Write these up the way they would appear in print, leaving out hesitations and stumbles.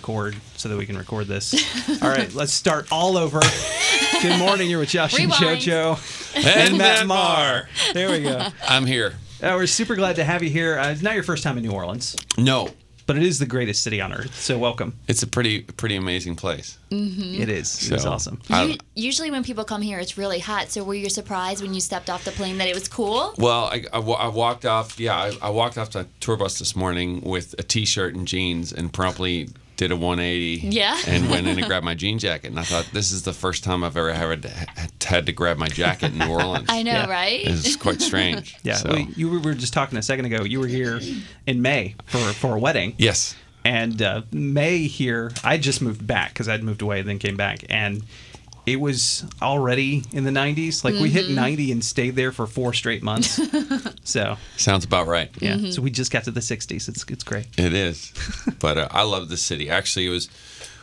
record so that we can record this. All right, let's start all over. Good morning. You're with Josh and JoJo and Matt Maher. There we go. I'm here. We're super glad to have you here. It's not your first time in New Orleans. No. But it is the greatest city on earth, so welcome. It's a pretty amazing place. Mm-hmm. It is. It's awesome. Usually when people come here, it's really hot. So were you surprised when you stepped off the plane that it was cool? Well, I walked off. Yeah, I walked off the tour bus this morning with a T-shirt and jeans, and promptly did a 180. Yeah. And went in and grabbed my jean jacket. And I thought, this is the first time I've ever had to grab my jacket in New Orleans. I know, right? It's quite strange. Yeah. So. Well, we were just talking a second ago. You were here in May for a wedding. Yes. And May here, I just moved back because I'd moved away and then came back. And it was already in the 90s. Like, we hit 90 and stayed there for 4 straight months. So sounds about right. Yeah. So we just got to the 60s. It's great. It is. But I love the city. Actually, it was,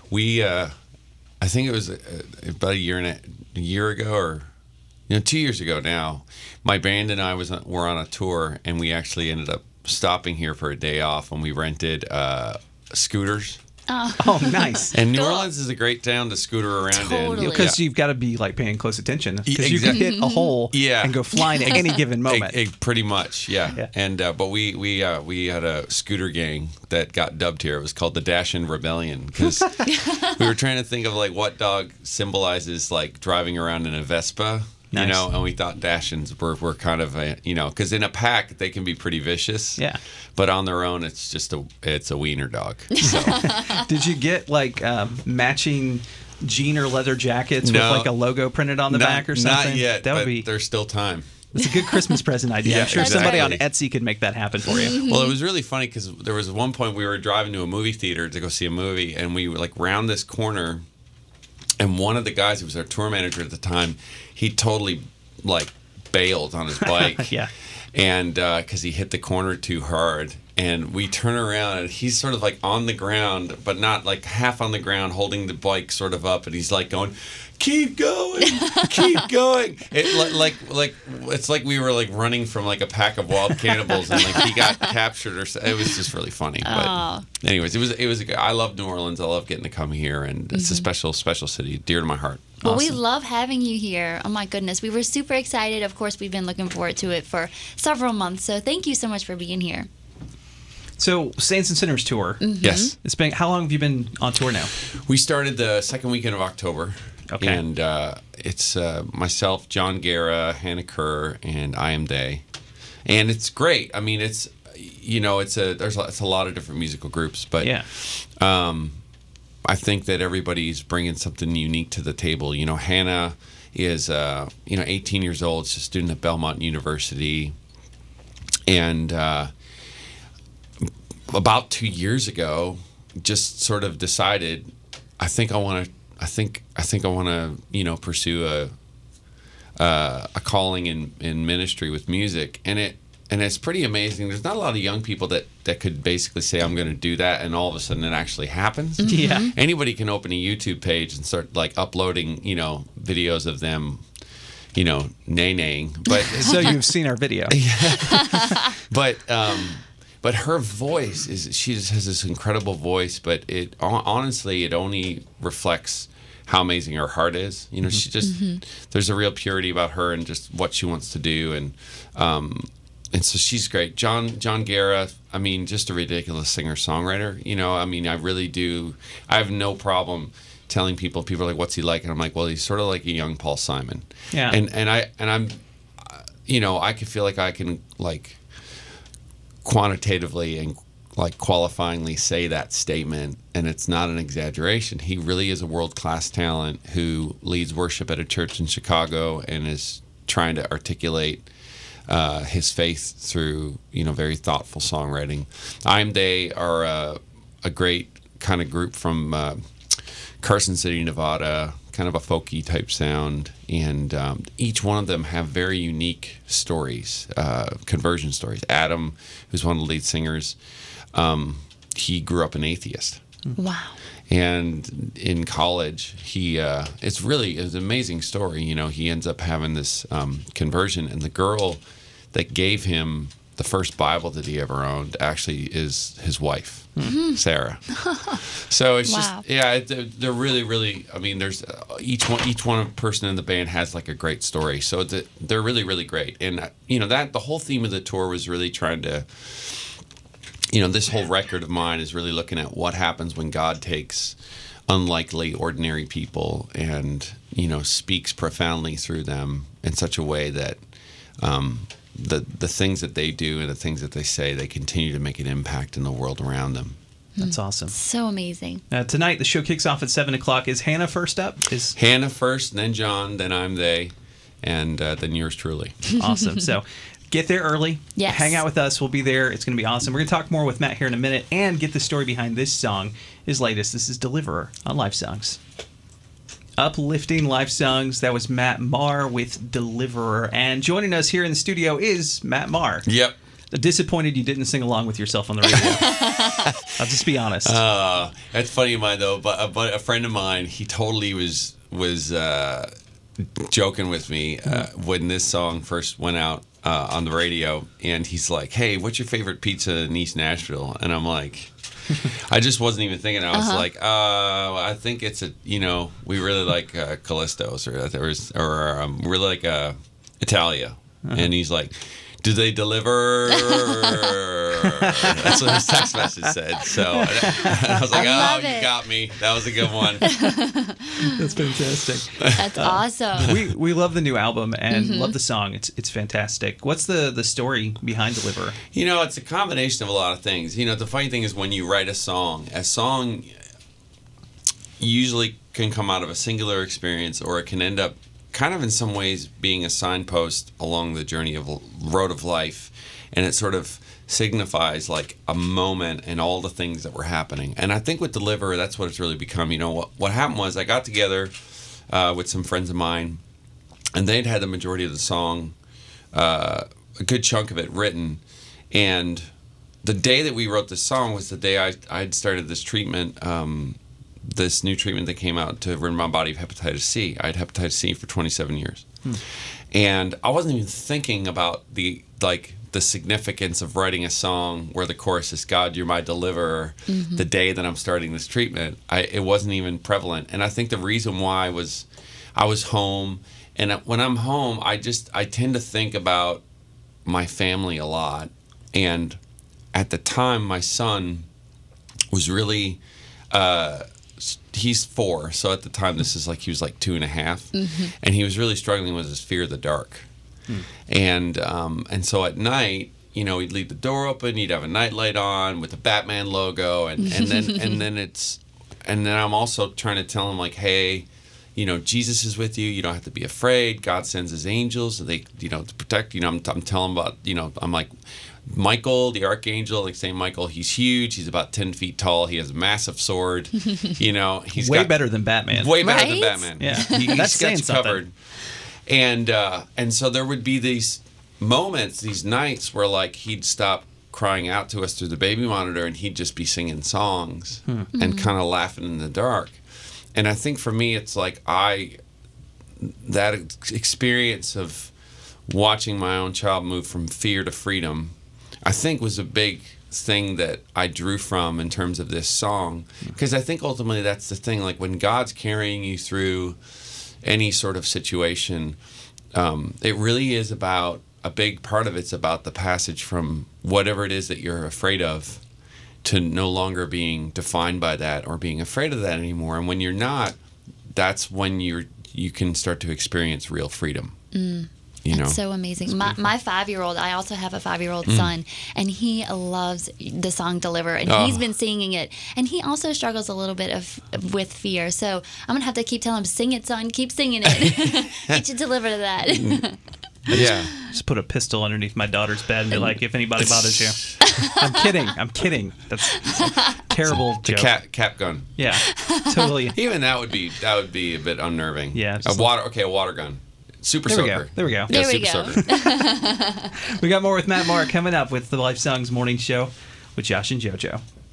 I think it was about a year ago or 2 years ago now. My band and I were on a tour, and we actually ended up stopping here for a day off, and we rented scooters. Oh, nice. And New Orleans is a great town to scooter around in. Because you've got to be like paying close attention. Because Exactly. you can hit a hole and go flying at any given moment. Pretty much, yeah. And but we had a scooter gang that got dubbed here. It was called the Dashin' Rebellion, because we were trying to think of like what dog symbolizes like driving around in a Vespa. Nice. And we thought Dachshunds were kind of because in a pack they can be pretty vicious. Yeah. But on their own, it's a wiener dog. So. Did you get like matching jean or leather jackets with like a logo printed on the back or something? Not yet. That would be. There's still time. It's a good Christmas present idea. Yeah, I'm sure exactly. somebody on Etsy could make that happen for you. Well, it was really funny because there was one point we were driving to a movie theater to go see a movie, and we were like round this corner. And one of the guys who was our tour manager at the time, he totally like bailed on his bike. Yeah. And because he hit the corner too hard. And we turn around and he's sort of like on the ground, but not like half on the ground, holding the bike sort of up. And he's like going, keep going, keep going. It's like we were like running from like a pack of wild cannibals, and like he got captured or something. It was just really funny. But anyways, it was I love New Orleans. I love getting to come here, and it's a special city, dear to my heart. Well, we love having you here. Oh, my goodness. We were super excited. Of course, we've been looking forward to it for several months. So thank you so much for being here. So, Saints and Sinners tour. Yes. It's been. How long have you been on tour now? We started the second weekend of October. Okay. And it's myself, John Guerra, Hannah Kerr, and I Am They. And it's great. I mean, it's a lot of different musical groups, but yeah. I think that everybody's bringing something unique to the table. Hannah is 18 years old. She's a student at Belmont University, and about 2 years ago, just sort of decided, I think I want to pursue a calling in ministry with music, and it's pretty amazing. There's not a lot of young people that could basically say, I'm going to do that, and all of a sudden it actually happens. Yeah. Anybody can open a YouTube page and start like uploading, videos of them, nay-naying. But So you've seen our video. But her voice she just has this incredible voice, but it honestly, it only reflects how amazing her heart is. She just, there's a real purity about her and just what she wants to do. And so she's great. John Guerra, I mean, just a ridiculous singer-songwriter. I really do. I have no problem telling people are like, what's he like? And I'm like, well, he's sort of like a young Paul Simon. Yeah. And I'm, I can feel like I can like quantitatively and like qualifyingly say that statement, and it's not an exaggeration. He really is a world-class talent who leads worship at a church in Chicago and is trying to articulate his faith through very thoughtful songwriting. I Am They are a great kind of group from Carson City, Nevada, kind of a folky type sound, and each one of them have very unique stories, conversion stories. Adam, who's one of the lead singers, he grew up an atheist. Wow. And in college, it's an amazing story. He ends up having this conversion, and the girl that gave him the first Bible that he ever owned actually is his wife, Sarah. So it's Wow. just, yeah, they're really, really, I mean, there's each one person in the band has like a great story. So they're really, really great. And, that the whole theme of the tour was really trying to, this whole record of mine is really looking at what happens when God takes unlikely, ordinary people and, speaks profoundly through them in such a way that the things that they do and the things that they say, they continue to make an impact in the world around them. That's awesome. So amazing. Tonight, the show kicks off at 7 o'clock. Is Hannah first up? Hannah first, then John, then I'm they, and then yours truly. Awesome. So get there early. Yes. Hang out with us. We'll be there. It's going to be awesome. We're going to talk more with Matt here in a minute and get the story behind this song, his latest. This is Deliverer on Life Songs. Uplifting Life Songs. That was Matt Maher with Deliverer. And joining us here in the studio is Matt Maher. Yep. Disappointed you didn't sing along with yourself on the radio. I'll just be honest. That's funny of mine, though. But a friend of mine, he totally was joking with me when this song first went out on the radio. And he's like, hey, what's your favorite pizza in East Nashville? And I'm like... I just wasn't even thinking. I was like, I think it's we really like Callisto's or really like Italia. And he's like, do they deliver? That's what his text message said. So I was like, you got me. That was a good one. That's fantastic. That's awesome. We love the new album and love the song. It's fantastic. What's the story behind Deliverer? It's a combination of a lot of things. The funny thing is when you write a song usually can come out of a singular experience, or it can end up kind of in some ways being a signpost along the journey of road of life, and it sort of signifies like a moment and all the things that were happening. And I think with Deliverer, that's what it's really become. What happened was I got together with some friends of mine, and they'd had the majority of the song, a good chunk of it written, and the day that we wrote this song was the day I'd started this treatment, this new treatment that came out to rid my body of hepatitis C. I had hepatitis C for 27 years. And I wasn't even thinking about the significance of writing a song where the chorus is, God, you're my deliverer, the day that I'm starting this treatment. It wasn't even prevalent. And I think the reason why was I was home. And when I'm home, I tend to think about my family a lot. And at the time, my son was really... he's 4, so at the time he was like 2.5, and he was really struggling with his fear of the dark. And so at night, he'd leave the door open, he'd have a nightlight on with the Batman logo, and then I'm also trying to tell him like, hey, Jesus is with you, you don't have to be afraid, God sends his angels, and they to protect. I'm telling him about, I'm like, Michael, the archangel, like St. Michael, he's huge. He's about 10 feet tall. He has a massive sword. He's way better than Batman. Way better than Batman. Yeah, he's got you covered. And so there would be these moments, these nights where like he'd stop crying out to us through the baby monitor, and he'd just be singing songs and kind of laughing in the dark. And I think for me, it's like that experience of watching my own child move from fear to freedom, I think was a big thing that I drew from in terms of this song. Because I think ultimately that's the thing, like when God's carrying you through any sort of situation, it really is about, a big part of it's about the passage from whatever it is that you're afraid of to no longer being defined by that or being afraid of that anymore. And when you're not, that's when you can start to experience real freedom. That's so amazing. My 5-year-old, I also have a 5-year-old son, and he loves the song Deliver, and he's been singing it. And he also struggles a little bit with fear. So I'm going to have to keep telling him, sing it, son, keep singing it. Get you deliver to that. Yeah. Just put a pistol underneath my daughter's bed and be like, if anybody bothers you. I'm kidding. That's a terrible joke. Cap gun. Yeah, totally. Even that would be a bit unnerving. Yeah. A water gun. Super soaker. There we go. There we super go. Soaker. We got more with Matt Maher coming up with the Life Songs Morning Show with Josh and JoJo.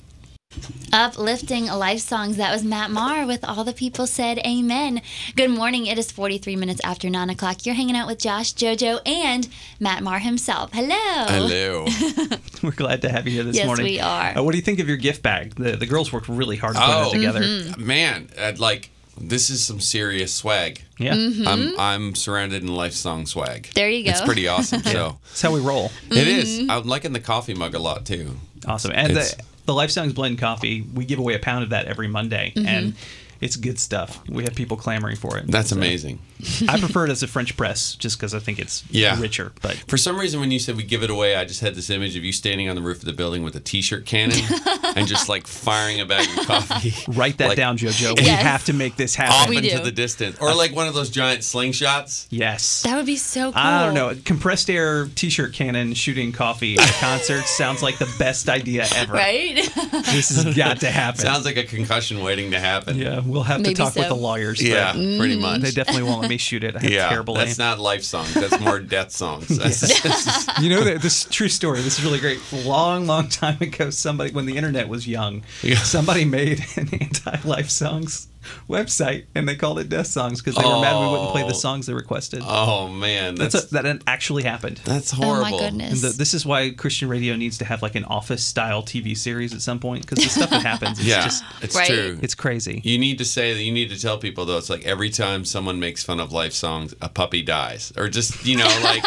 Uplifting life songs. That was Matt Maher with All the People Said Amen. Good morning. It is 43 minutes after 9 o'clock. You're hanging out with Josh, JoJo, and Matt Maher himself. Hello. Hello. We're glad to have you here this morning. Yes, we are. What do you think of your gift bag? The girls worked really hard to put it together. Man, this is some serious swag. Yeah. I'm surrounded in life song swag. There you go. It's pretty awesome. So That's how we roll. It is. I'm liking the coffee mug a lot too. Awesome. And the Life Songs Blend coffee, we give away a pound of that every Monday. And it's good stuff. We have people clamoring for it. That's amazing. I prefer it as a French press just because I think it's richer. But for some reason, when you said we give it away, I just had this image of you standing on the roof of the building with a T-shirt cannon and just like firing a bag of coffee. Write that down, JoJo. We have to make this happen. Off into the distance. Or like one of those giant slingshots. Yes. That would be so cool. I don't know. Compressed air T-shirt cannon shooting coffee at a concert sounds like the best idea ever. Right? This has got to happen. Sounds like a concussion waiting to happen. Yeah, we'll have to talk with the lawyers. Yeah, pretty much. They definitely won't let me shoot it. I have terrible aim. That's not life songs. That's more death songs. You know, this true story. This is really great. A long time ago, somebody, when the internet was young, somebody made an anti-life songs website, and they called it Death Songs because they were mad we wouldn't play the songs they requested. Oh man, that actually happened. That's horrible. Oh my goodness. And this is why Christian radio needs to have like an Office-style TV series at some point, because the stuff that happens, it's true. It's crazy. You need to say that. You need to tell people though. It's like every time someone makes fun of life songs, a puppy dies, or just like.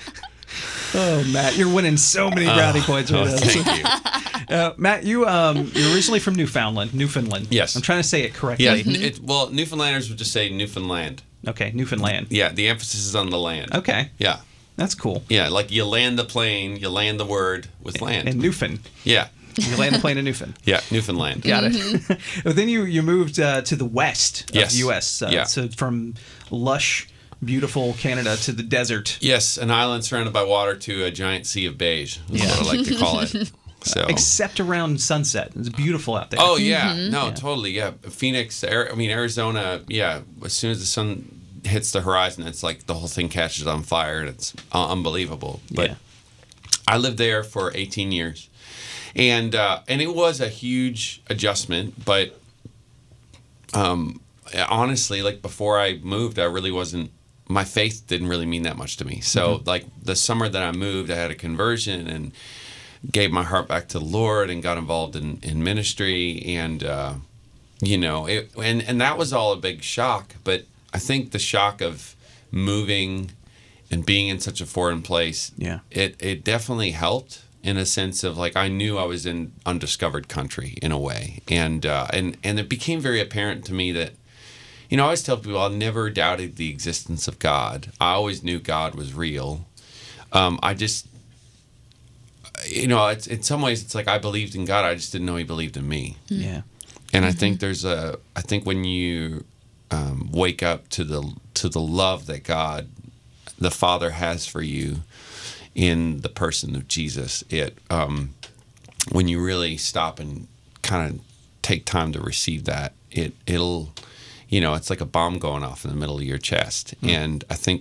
Oh, Matt, you're winning so many brownie points right now. Thank you. Matt, you're originally from Newfoundland. Yes. I'm trying to say it correctly. Yeah. Well, Newfoundlanders would just say Newfoundland. Okay, Newfoundland. Yeah, the emphasis is on the land. Okay. Yeah. That's cool. Yeah, like you land the plane, you land the word with land. And Newfin. Yeah. You land the plane in Newfin. Yeah, Newfoundland. Got it. But then you moved to the west of the U.S. So from lush, beautiful Canada to the desert. Yes, an island surrounded by water to a giant sea of beige is what I like to call it. So. Except around sunset. It's beautiful out there. Oh, yeah. No, totally. Yeah. Phoenix, Arizona, yeah. As soon as the sun hits the horizon, it's like the whole thing catches on fire, and it's unbelievable. But I lived there for 18 years. And it was a huge adjustment, but honestly, like before I moved, I really wasn't, my faith didn't really mean that much to me. So like the summer that I moved, I had a conversion and gave my heart back to the Lord and got involved in ministry. And, and that was all a big shock. But I think the shock of moving and being in such a foreign place, it definitely helped. In a sense of like I knew I was in undiscovered country in a way, and it became very apparent to me that, I always tell people I never doubted the existence of God. I always knew God was real. I just, it's in some ways it's like I believed in God. I just didn't know He believed in me. Yeah, and I think I think when you wake up to the love that God, the Father, has for you. In the person of Jesus, when you really stop and kind of take time to receive that, it'll, it's like a bomb going off in the middle of your chest. And I think,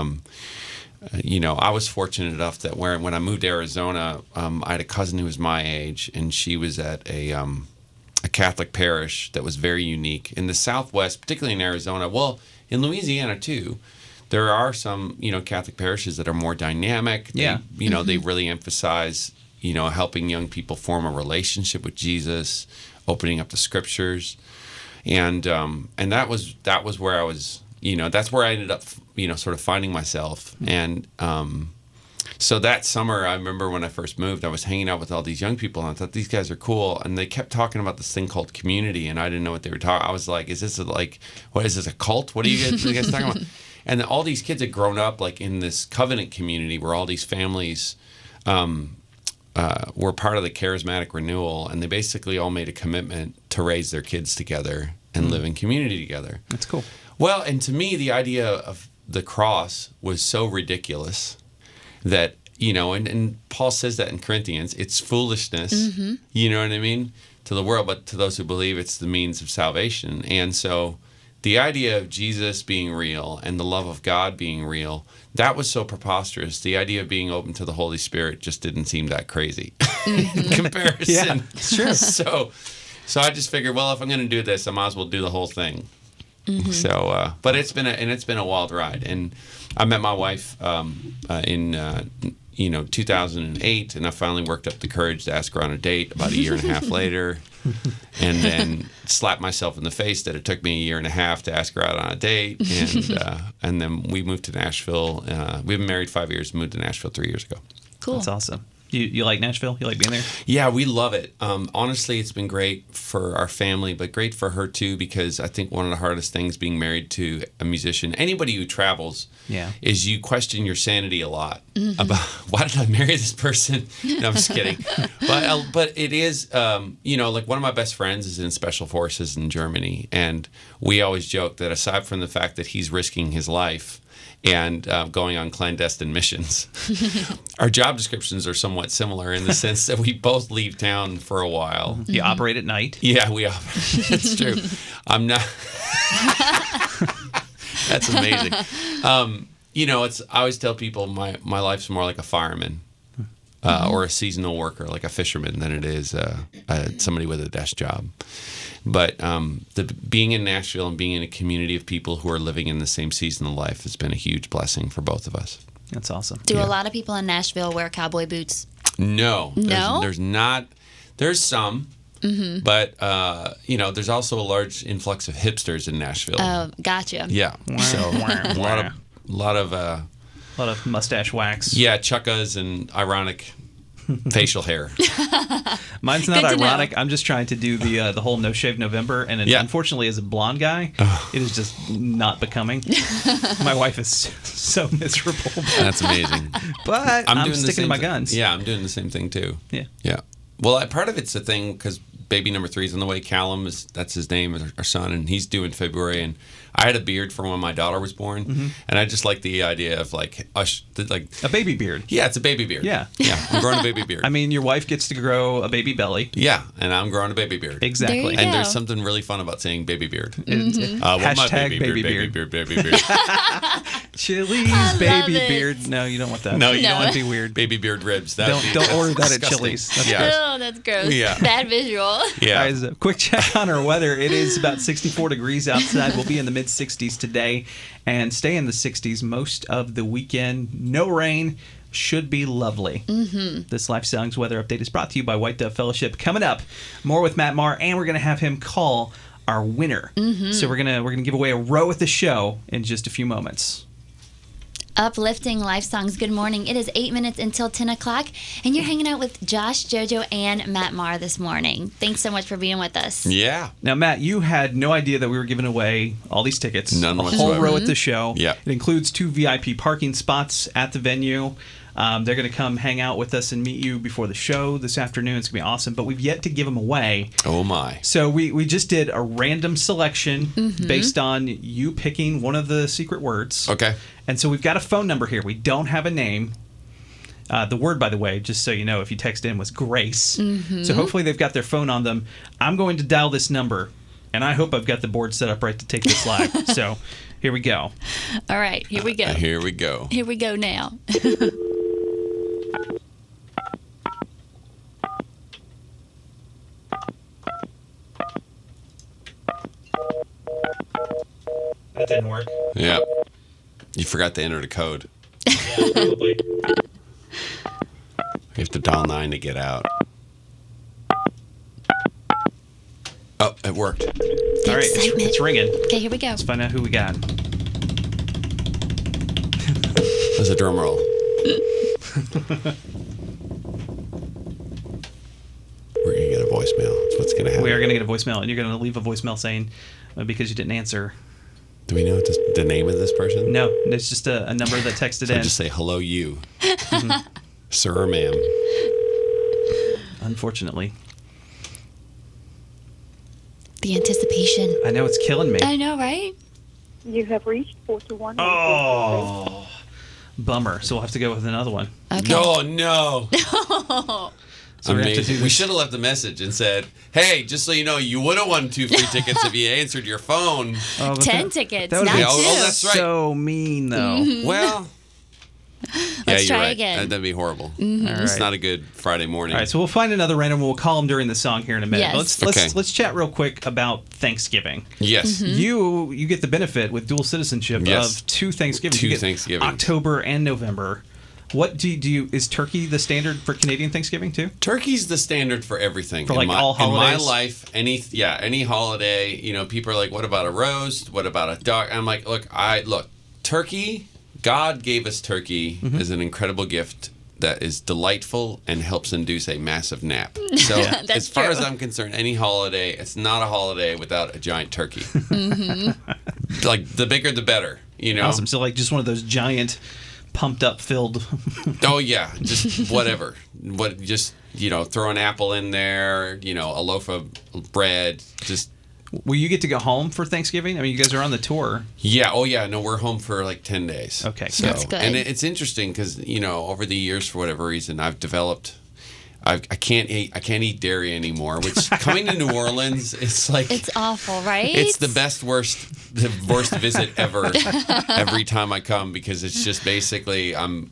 I was fortunate enough that when I moved to Arizona, I had a cousin who was my age, and she was at a Catholic parish that was very unique in the Southwest, particularly in Arizona. Well, in Louisiana too. There are some, Catholic parishes that are more dynamic. They really emphasize, helping young people form a relationship with Jesus, opening up the scriptures, and that was where I was, that's where I ended up, sort of finding myself. And so that summer, I remember when I first moved, I was hanging out with all these young people, and I thought these guys are cool, and they kept talking about this thing called community, and I didn't know what they were talking. I was like, is this a cult? What are you guys talking about? And all these kids had grown up like in this covenant community where all these families were part of the charismatic renewal, and they basically all made a commitment to raise their kids together and live in community together. That's cool. Well, and to me, the idea of the cross was so ridiculous that, and Paul says that in Corinthians, it's foolishness, you know what I mean, to the world, but to those who believe it's the means of salvation. And so the idea of Jesus being real and the love of God being real, that was so preposterous. The idea of being open to the Holy Spirit just didn't seem that crazy in comparison. Yeah, sure. So I just figured, well, if I'm going to do this, I might as well do the whole thing. So, but it's been a wild ride. And I met my wife in 2008, and I finally worked up the courage to ask her on a date about a year and a half later, and then slapped myself in the face that it took me a year and a half to ask her out on a date, and then we moved to Nashville. We've been married 5 years, moved to Nashville 3 years ago. Cool. That's awesome. You like Nashville? You like being there? Yeah, we love it. Honestly, it's been great for our family, but great for her too, because I think one of the hardest things being married to a musician, anybody who travels, is you question your sanity a lot about why did I marry this person? No, I'm just kidding. But it is, like one of my best friends is in Special Forces in Germany, and we always joke that aside from the fact that he's risking his life and going on clandestine missions, our job descriptions are somewhat similar in the sense that we both leave town for a while. You operate at night? Yeah, we operate. That's true. I'm not. That's amazing. I always tell people my life's more like a fireman or a seasonal worker, like a fisherman, than it is somebody with a desk job. But being in Nashville and being in a community of people who are living in the same season of life has been a huge blessing for both of us. That's awesome. Do a lot of people in Nashville wear cowboy boots? No. There's not. There's some. But, there's also a large influx of hipsters in Nashville. Oh, gotcha. Yeah. So a lot of mustache wax. Yeah, chukkas and ironic facial hair. Mine's not ironic. I'm just trying to do the whole no shave November, and unfortunately, as a blonde guy, it is just not becoming. My wife is so miserable. That's amazing. But I'm sticking to my guns. Yeah, I'm doing the same thing too. Yeah. Well, part of it's a thing because baby number 3 is on the way. Callum that's his name, our son, and he's due in February. And I had a beard for when my daughter was born, and I just like the idea of like a baby beard. Yeah, it's a baby beard. Yeah, I'm growing a baby beard. I mean, your wife gets to grow a baby belly. Yeah, and I'm growing a baby beard. Exactly. There and there's something really fun about saying baby beard. Hashtag baby beard. Chili's baby beard. No, you don't want that. No, you don't want to be weird. Baby beard ribs. Don't order that at Chili's. That's gross. Yeah. Bad visual. Yeah. Guys, a quick check on our weather. It is about 64 degrees outside. We'll be in the mid-60s today and stay in the 60s most of the weekend. No rain. Should be lovely. This Life Songs weather update is brought to you by White Dove Fellowship. Coming up, more with Matt Maher, and we're going to have him call our winner. So we're gonna give away a row at the show in just a few moments. Uplifting Life Songs. Good morning. It is 8 minutes until 10 o'clock, and you're hanging out with Josh, JoJo, and Matt Maher this morning. Thanks so much for being with us. Yeah. Now, Matt, you had no idea that we were giving away all these tickets. None whatsoever. A whole row at the show. Yeah. It includes 2 VIP parking spots at the venue. They're going to come hang out with us and meet you before the show this afternoon. It's going to be awesome, but we've yet to give them away. Oh, my. So we just did a random selection based on you picking one of the secret words. Okay. And so we've got a phone number here. We don't have a name. The word, by the way, just so you know, if you text in, was Grace. So hopefully they've got their phone on them. I'm going to dial this number, and I hope I've got the board set up right to take this live. So here we go. All right, here we go. Here we go. Here we go now. That didn't work. Yeah. You forgot to enter the code. Yeah, probably. You have to dial 9 to get out. Oh, it worked. All right, it's ringing. Okay, here we go. Let's find out who we got. There's a drum roll. We're going to get a voicemail. That's what's going to happen. We are going to get a voicemail, and you're going to leave a voicemail saying, because you didn't answer. Do we know the name of this person? No, it's just a number that texted in. Just say, hello, you. Sir or ma'am. Unfortunately. The anticipation. I know, it's killing me. I know, right? You have reached 421. Oh, bummer. So we'll have to go with another one. Okay. Oh, no. So we have to do Amazing. We this. should have left a message and said, "Hey, just so you know, you would have won 2 free tickets if you answered your phone." Oh, but 10 tickets, that would not be 2. that's right. so mean, though. Well, Let's you're try right. again. That'd be horrible. All It's right. not a good Friday morning. All right, so we'll find another random. We'll call him during the song here in a minute. Yes. Let's chat real quick about Thanksgiving. Yes. You get the benefit with dual citizenship Yes. of 2 Thanksgivings. 2 You get Thanksgivings. October and November. What do you is turkey the standard for Canadian Thanksgiving too? Turkey's the standard for everything. For, like, in all in my holidays? life, any holiday, people are like, "What about a roast? What about a duck?" I'm like, look, turkey. God gave us turkey as an incredible gift that is delightful and helps induce a massive nap. So, That's as far true. as I'm concerned, any holiday, it's not a holiday without a giant turkey. Like the bigger, the better. Awesome. So like just one of those giant, pumped up, filled. Oh yeah, just whatever. Throw an apple in there. A loaf of bread. Just Will you get to go home for Thanksgiving? I mean, you guys are on the tour. yeah. Oh yeah. No, we're home for like 10 days. Okay, so, That's good. And it's interesting because over the years, for whatever reason, I've developed. I can't eat dairy anymore. Which coming to New Orleans, it's like It's awful, right? it's the worst visit ever. Every time I come, because it's just basically I'm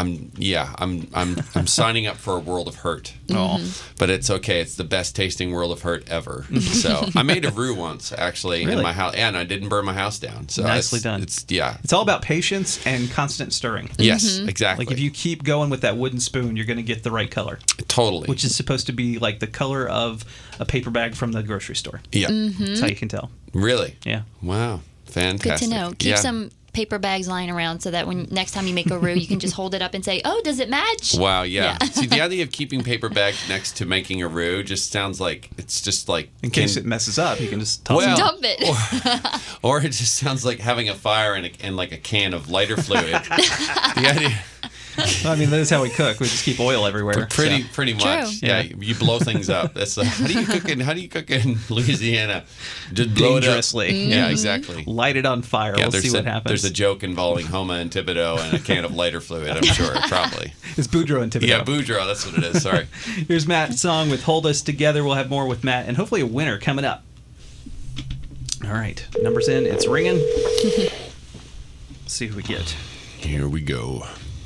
signing up for a world of hurt. Oh, But it's okay. It's the best tasting world of hurt ever. So I made a roux once actually Really? in my house, and I didn't burn my house down. So Nicely done. It's it's all about patience and constant stirring. yes, exactly. Like if you keep going with that wooden spoon, you're going to get the right color, totally, which is supposed to be like the color of a paper bag from the grocery store. yeah, That's how you can tell. really, Yeah. wow, Good fantastic. to know. Keep Yeah. some paper bags lying around so that when next time you make a roux, you can just hold it up and say, "Oh, does it match?" Wow, yeah. Yeah. See, the idea of keeping paper bags next to making a roux just sounds like it's just like In case it messes up, you can just toss Well- it. Dump it. or it just sounds like having a fire and like a can of lighter fluid. The idea. I mean, that is how we cook. We just keep oil everywhere. Pretty much. True. Yeah, you blow things up. That's how do you cook in Louisiana? Just blow Dangerously. it up. Yeah, exactly. Light it on fire. Yeah, we'll see what happens. There's a joke involving Homa and Thibodeau and a can of lighter fluid, I'm sure, probably. It's Boudreaux and Thibodeau. Yeah, Boudreaux, that's what it is, sorry. Here's Matt's song with Hold Us Together. We'll have more with Matt and hopefully a winner coming up. All right. Numbers in. It's ringing. Let's see who we get. Here we go.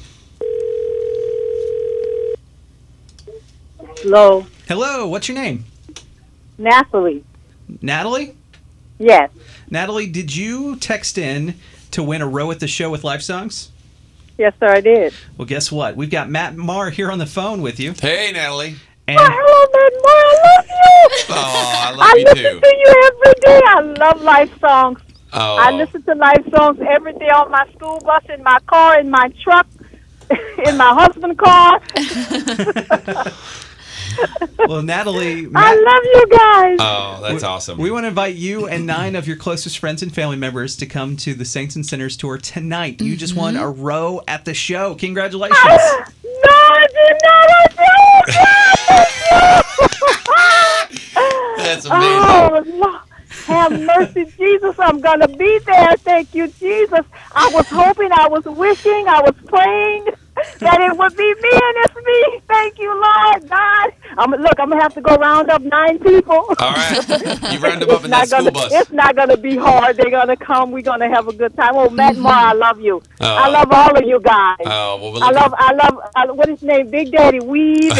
Hello, Hello. What's your name? Natalie. Natalie? Yes. Natalie, did you text in to win a row at the show with live songs? Yes, sir, I did. Well, guess what? We've got Matt Marr here on the phone with you. Hey, Natalie. And Hello, Matt Moore. I love you. Oh, I I love you listen too. to you every day. I love live songs. Oh, I listen to live songs every day on my school bus, in my car, in my truck, in my husband's car. well, Natalie, I Matt, love you guys. Oh, that's awesome. we want to invite you and 9 of your closest friends and family members to come to the Saints and Sinners tour tonight. You just won a row at the show. Congratulations. No, I did not. I did. That's amazing. Oh, Lord. Have mercy, Jesus. I'm going to be there. Thank you, Jesus. I was hoping, I was wishing, I was praying that it would be me, and it's me. Thank you, Lord God. I'm going to have to go round up 9 people. All right. You round them up in that school bus. It's not going to be hard. They're going to come. We're going to have a good time. Oh, Matt Moore, I love you. Oh. I love all of you guys. Oh, well, we're I looking- love, what is his name? Big Daddy Weave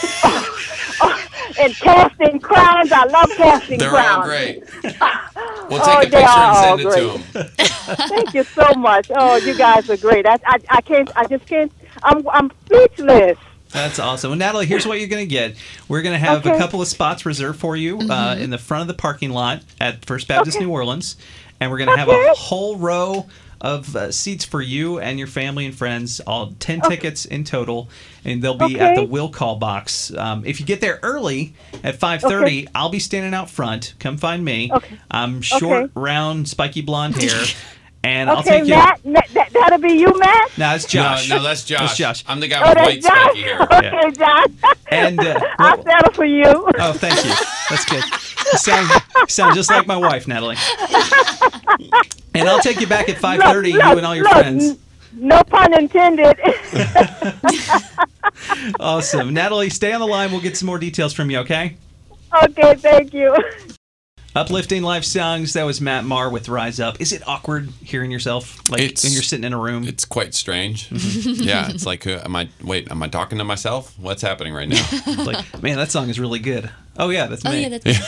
and casting crowns. I love casting They're crowns. all great. We'll Oh, take a they picture are and all send it to them. Thank you so much. Oh, you guys are great. I just can't. I'm speechless. That's awesome. Well, Natalie, here's what you're going to get. We're going to have a Okay. couple of spots reserved for you in the front of the parking lot at First Baptist Okay. New Orleans. And we're going to have a whole row of seats for you and your family and friends, all 10 tickets in total. And they'll be at the Okay. will call box. If you get there early at 5:30, I'll be standing out front. Come find me. Okay. I'm short, Okay. round, spiky blonde hair. And I'll Okay, take you. Matt. That'll be you, Matt. No, it's Josh. No, that's Josh. That's Josh. I'm the guy Oh, with that's white Josh. spiky hair. Okay, Josh. And I'll settle for you. oh, thank you. That's good. You sound just like my wife, Natalie. And I'll take you back at 5:30. You and all your friends. No pun intended. Awesome. Natalie, stay on the line. We'll get some more details from you, okay? Okay, thank you. Uplifting life songs. That was Matt Maher with Rise Up. Is it awkward hearing yourself when you're sitting in a room? It's quite strange. Yeah, it's like, am I talking to myself? What's happening right now? Like, man, that song is really good. Oh, yeah, that's me. Oh, yeah, that's me.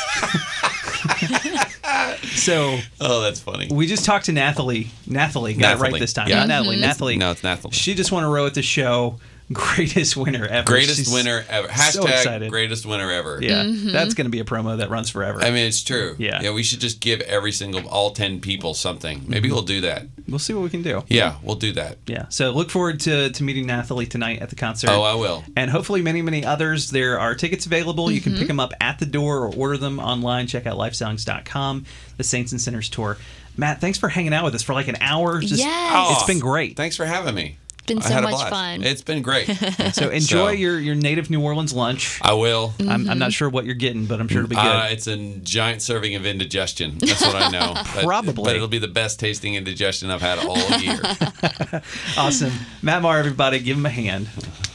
So, that's funny. We just talked to Nathalie. Nathalie got it right this time. Yeah. Not Natalie. Nathalie. No, it's Nathalie. She just won a row at the show. Greatest winner ever. Greatest winner ever. So excited. Greatest winner ever. Yeah, that's going to be a promo that runs forever. I mean, it's true. Yeah, we should just give all 10 people something. Maybe we'll do that. We'll see what we can do. Yeah, we'll do that. Yeah, so look forward to meeting Nathalie tonight at the concert. Oh, I will. And hopefully many, many others. There are tickets available. You can pick them up at the door or order them online. Check out lifesongs.com, the Saints and Sinners Tour. Matt, thanks for hanging out with us for like an hour. It's been great. Thanks for having me. Been so much fun. It's been great. So enjoy your native New Orleans lunch. I will. I'm not sure what you're getting, but I'm sure it'll be good. It's a giant serving of indigestion. That's what I know. Probably. But it'll be the best tasting indigestion I've had all year. Awesome. Matt Maher, everybody, give him a hand.